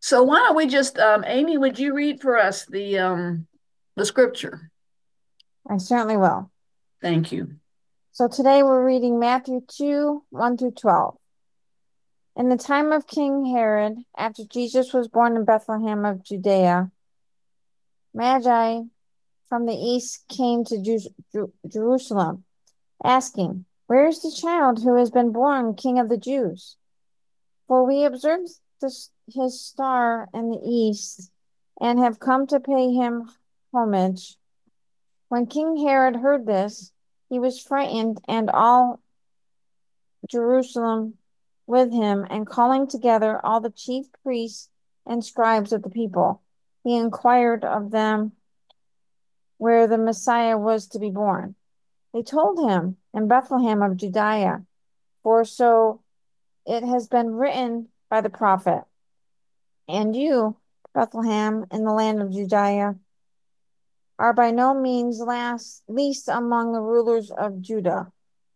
So why don't we just, Amy, would you read for us the scripture? I certainly will. Thank you. So today we're reading Matthew 2, 1 through 12. In the time of King Herod, after Jesus was born in Bethlehem of Judea, Magi from the east came to Jerusalem, asking, "Where is the child who has been born King of the Jews? For we observed his star in the east and have come to pay him homage." When King Herod heard this, he was frightened, and all Jerusalem with him, and calling together all the chief priests and scribes of the people, he inquired of them where the Messiah was to be born. They told him, "In Bethlehem of Judea, for so it has been written by the prophet, and you, Bethlehem, in the land of Judea, are by no means least among the rulers of Judah.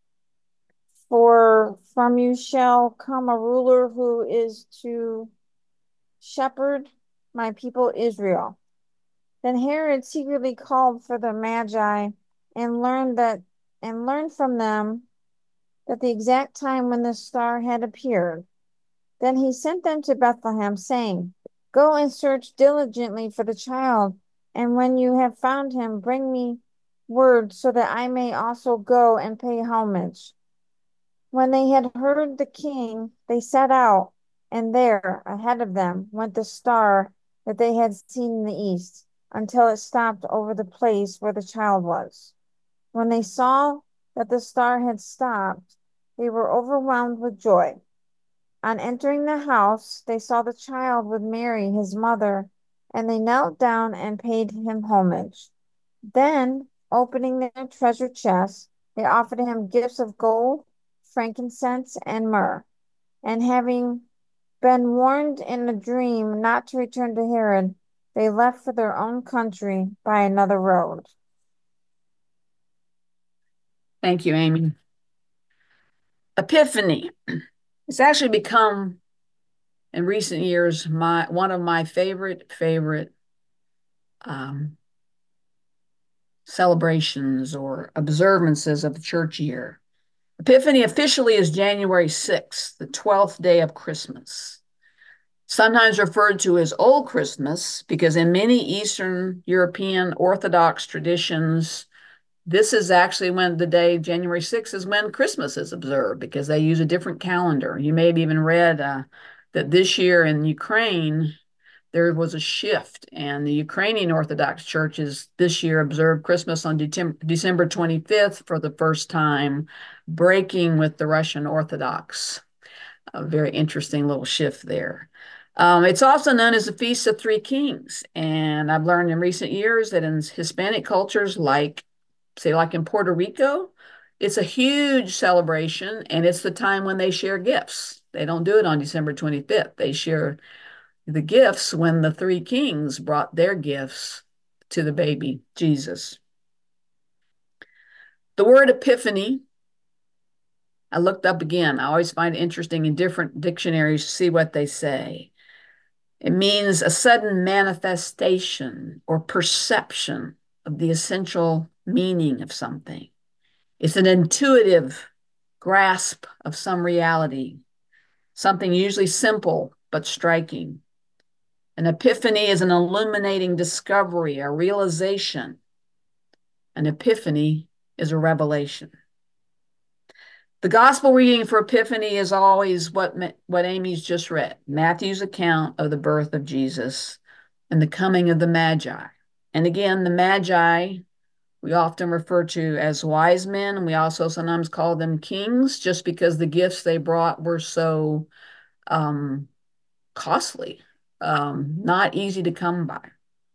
For from you shall come a ruler who is to shepherd my people Israel." Then Herod secretly called for the Magi and learned from them that the exact time when the star had appeared. Then he sent them to Bethlehem, saying, "Go and search diligently for the child, and when you have found him, bring me word so that I may also go and pay homage." When they had heard the king, they set out, and there, ahead of them, went the star that they had seen in the east, until it stopped over the place where the child was. When they saw that the star had stopped, they were overwhelmed with joy. On entering the house, they saw the child with Mary, his mother, and they knelt down and paid him homage. Then, opening their treasure chests, they offered him gifts of gold, frankincense, and myrrh. And having been warned in a dream not to return to Herod, they left for their own country by another road. Thank you, Amy. Epiphany. It's actually become in recent years my one of my favorite um, celebrations or observances of the church year. Epiphany officially is January 6th, the 12th day of Christmas. Sometimes referred to as Old Christmas because in many Eastern European Orthodox traditions, this is actually when the day January 6th is when Christmas is observed because they use a different calendar. You may have even read that this year in Ukraine, there was a shift, and the Ukrainian Orthodox churches this year observed Christmas on December 25th for the first time, breaking with the Russian Orthodox. A very interesting little shift there. It's also known as the Feast of Three Kings, and I've learned in recent years that in Hispanic cultures, like say like in Puerto Rico, it's a huge celebration, and it's the time when they share gifts. They don't do it on December 25th. They share the gifts when the three kings brought their gifts to the baby Jesus. The word epiphany, I looked up again. I always find it interesting in different dictionaries to see what they say. It means a sudden manifestation or perception of the essential meaning of something. It's an intuitive grasp of some reality, something usually simple but striking. An epiphany is an illuminating discovery, a realization. An epiphany is a revelation. The gospel reading for Epiphany is always what Amy's just read, Matthew's account of the birth of Jesus and the coming of the Magi. And again, the Magi we often refer to as wise men, and we also sometimes call them kings just because the gifts they brought were so um, costly, not easy to come by.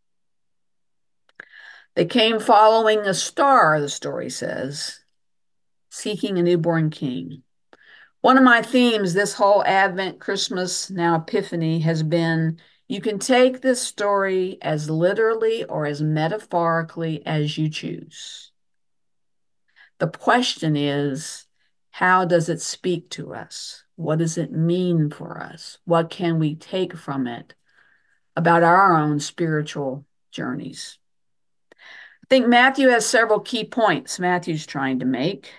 They came following a star, the story says, seeking a newborn king. One of my themes this whole Advent, Christmas, now Epiphany has been you can take this story as literally or as metaphorically as you choose. The question is, how does it speak to us? What does it mean for us? What can we take from it about our own spiritual journeys. I think Matthew has several key points Matthew's trying to make.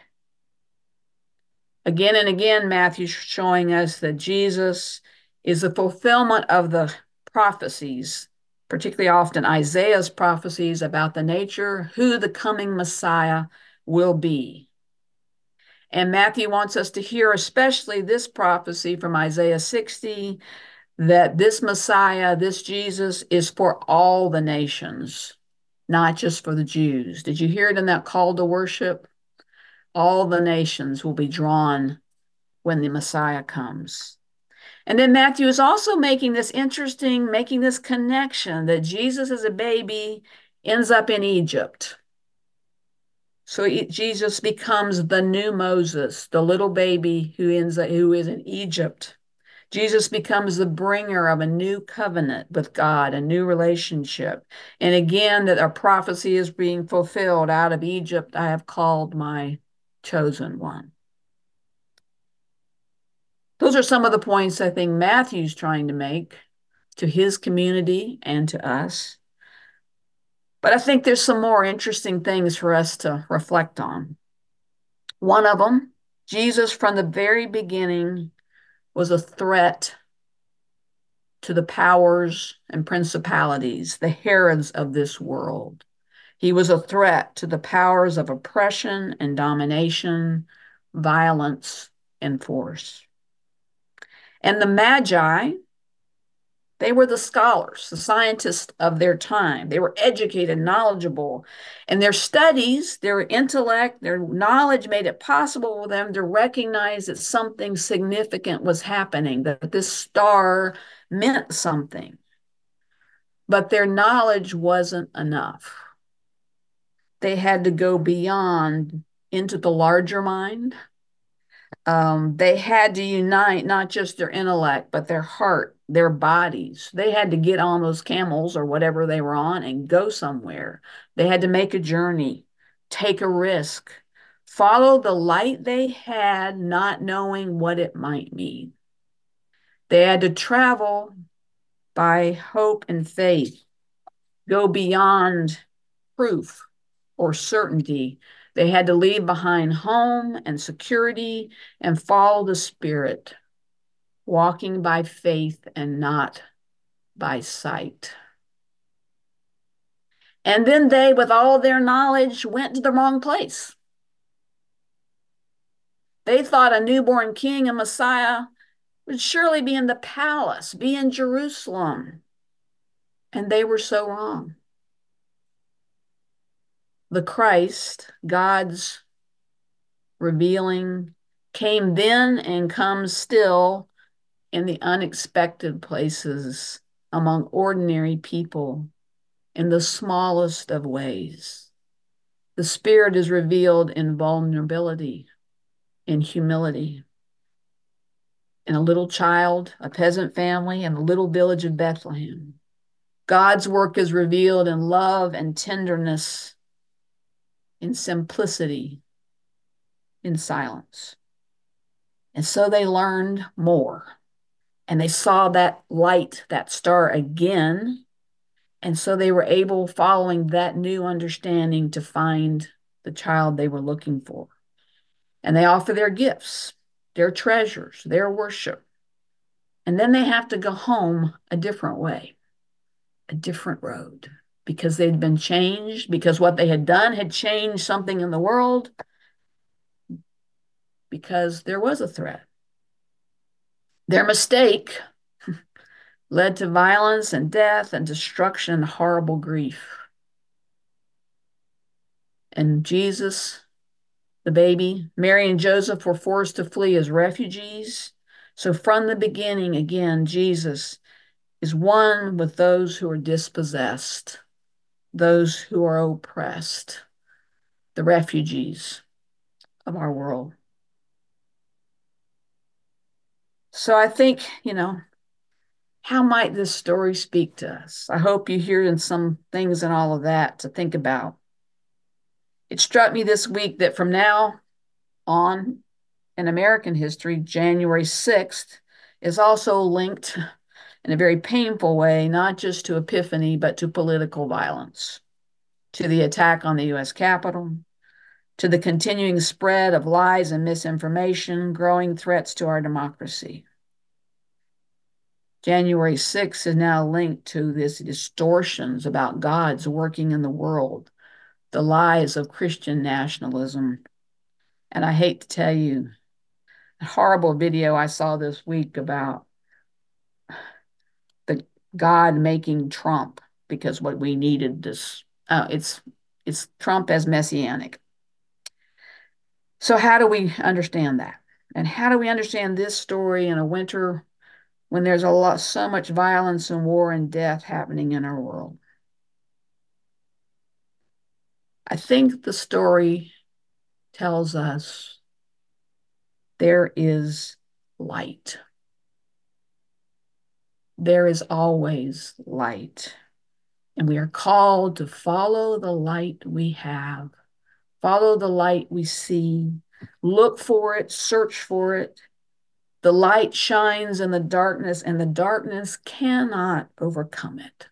Again and again, Matthew's showing us that Jesus is the fulfillment of the prophecies, particularly often Isaiah's prophecies about the nature, who the coming Messiah will be. And Matthew wants us to hear especially this prophecy from Isaiah 60, that this Messiah, this Jesus, is for all the nations, not just for the Jews. Did you hear it in that call to worship? All the nations will be drawn when the Messiah comes. And then Matthew is also making this connection that Jesus as a baby ends up in Egypt. So Jesus becomes the new Moses, the little baby who is in Egypt. Jesus becomes the bringer of a new covenant with God, a new relationship. And again, that our prophecy is being fulfilled. Out of Egypt, I have called my chosen one. Those are some of the points I think Matthew's trying to make to his community and to us. But I think there's some more interesting things for us to reflect on. One of them, Jesus from the very beginning was a threat to the powers and principalities, the Herods of this world. He was a threat to the powers of oppression and domination, violence and force. And the Magi, they were the scholars, the scientists of their time. They were educated, knowledgeable, and their studies, their intellect, their knowledge made it possible for them to recognize that something significant was happening, that this star meant something. But their knowledge wasn't enough. They had to go beyond into the larger mind. They had to unite not just their intellect, but their heart, their bodies. They had to get on those camels or whatever they were on and go somewhere. They had to make a journey, take a risk, follow the light they had, not knowing what it might mean. They had to travel by hope and faith, go beyond proof or certainty. They had to leave behind home and security and follow the Spirit, walking by faith and not by sight. And then they, with all their knowledge, went to the wrong place. They thought a newborn king and Messiah would surely be in the palace, be in Jerusalem. And they were so wrong. The Christ, God's revealing, came then and comes still in the unexpected places among ordinary people in the smallest of ways. The Spirit is revealed in vulnerability, in humility, in a little child, a peasant family, in the little village of Bethlehem. God's work is revealed in love and tenderness, in simplicity, in silence. And so they learned more. And they saw that light, that star again. And so they were able, following that new understanding, to find the child they were looking for. And they offer their gifts, their treasures, their worship. And then they have to go home a different way, a different road, because they'd been changed, because what they had done had changed something in the world, because there was a threat. Their mistake led to violence and death and destruction and horrible grief. And Jesus, the baby, Mary and Joseph were forced to flee as refugees. So from the beginning, again, Jesus is one with those who are dispossessed, those who are oppressed, the refugees of our world. So I think, how might this story speak to us? I hope you hear some things in all of that to think about. It struck me this week that from now on in American history, January 6th is also linked in a very painful way, not just to Epiphany, but to political violence, to the attack on the U.S. Capitol, to the continuing spread of lies and misinformation, growing threats to our democracy. January 6th is now linked to these distortions about God's working in the world, the lies of Christian nationalism. And I hate to tell you, a horrible video I saw this week about the God making Trump, because what we needed this, it's Trump as messianic. So how do we understand that? And how do we understand this story in a winter when there's so much violence and war and death happening in our world? I think the story tells us there is light. There is always light. And we are called to follow the light we have, follow the light we see, look for it, search for it. The light shines in the darkness, and the darkness cannot overcome it.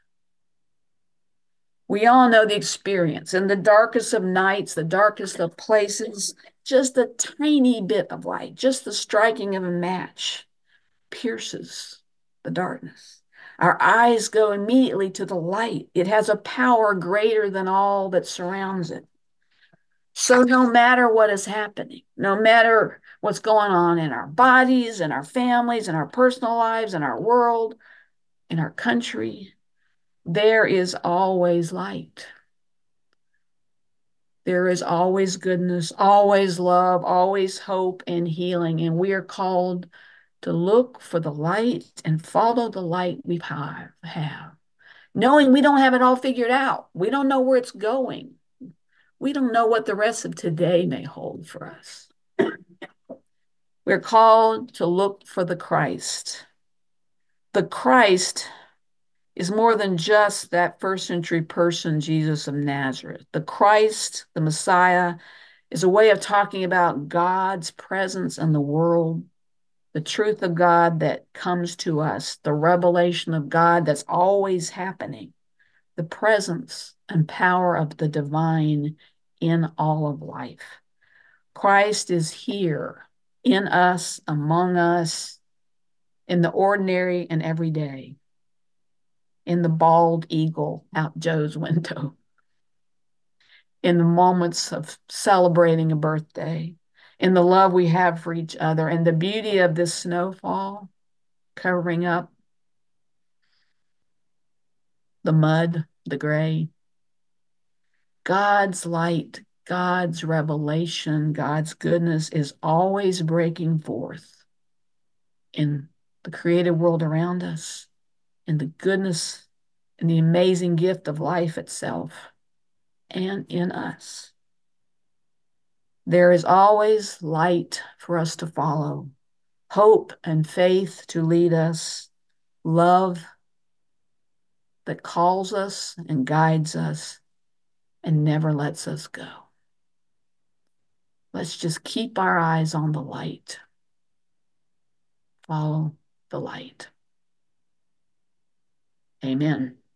We all know the experience. In the darkest of nights, the darkest of places, just a tiny bit of light, just the striking of a match pierces the darkness. Our eyes go immediately to the light. It has a power greater than all that surrounds it. So no matter what is happening, no matter what's going on in our bodies, in our families, in our personal lives, in our world, in our country, there is always light. There is always goodness, always love, always hope and healing. And we are called to look for the light and follow the light we have, knowing we don't have it all figured out. We don't know where it's going. We don't know what the rest of today may hold for us. We're called to look for the Christ. The Christ is more than just that first century person, Jesus of Nazareth. The Christ, the Messiah, is a way of talking about God's presence in the world, the truth of God that comes to us, the revelation of God that's always happening, the presence and power of the divine in all of life. Christ is here in us, among us, in the ordinary and everyday, in the bald eagle out Joe's window, in the moments of celebrating a birthday, in the love we have for each other, and the beauty of this snowfall covering up the mud, the gray. God's light, God's revelation, God's goodness is always breaking forth in the created world around us, in the goodness and the amazing gift of life itself, and in us. There is always light for us to follow, hope and faith to lead us, love that calls us and guides us and never lets us go. Let's just keep our eyes on the light. Follow the light. Amen.